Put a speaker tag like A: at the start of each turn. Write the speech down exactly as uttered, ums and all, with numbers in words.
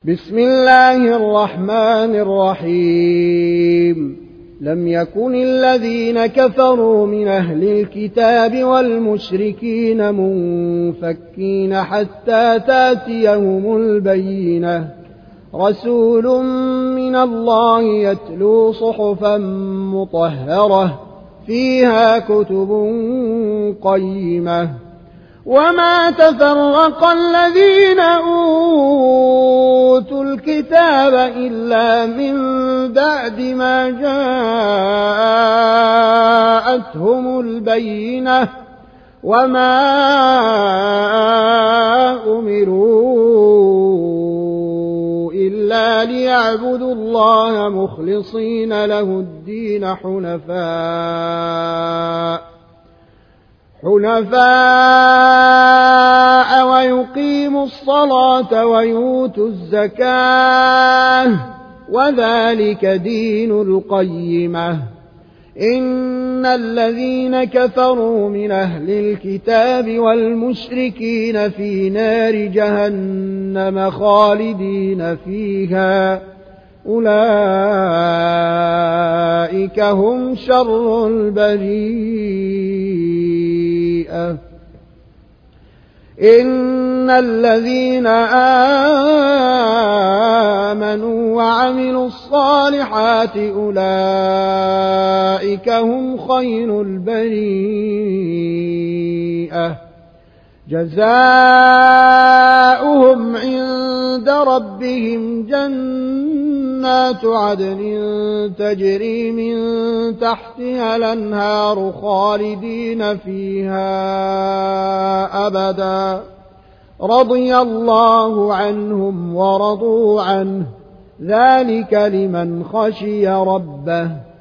A: بسم الله الرحمن الرحيم لم يكن الذين كفروا من أهل الكتاب والمشركين منفكين حتى تاتيهم البينة رسول من الله يتلو صحفا مطهرة فيها كتب قيمة وما تفرق الذين أوتوا الكتاب إلا من بعد ما جاءتهم البينة وما أمروا إلا ليعبدوا الله مخلصين له الدين حنفاء حنفاء ويقيموا الصلاة ويؤتوا الزكاة وذلك دين القيمة إن الذين كفروا من أهل الكتاب والمشركين في نار جهنم خالدين فيها أولئك هم شر البرية إن الذين آمنوا وعملوا الصالحات أولئك هم خير البرية جزاؤهم عند ربهم جنات عدن تجري من تحتها الأنهار خالدين فيها أبدا رضي الله عنهم ورضوا عنه ذلك لمن خشي ربه